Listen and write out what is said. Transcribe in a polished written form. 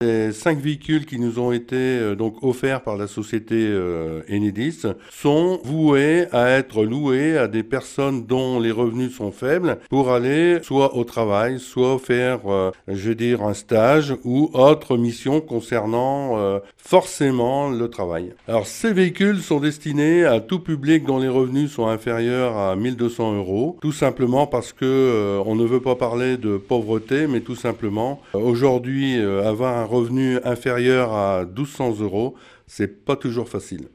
Les 5 véhicules qui nous ont été donc offerts par la société Enedis sont voués à être loués à des personnes dont les revenus sont faibles pour aller soit au travail, soit faire, un stage ou autre mission concernant forcément le travail. Alors ces véhicules sont destinés à tout public dont les revenus sont inférieurs à 1200 euros, tout simplement parce que on ne veut pas parler de pauvreté, mais tout simplement aujourd'hui avoir un revenu inférieur à 1200 euros, c'est pas toujours facile.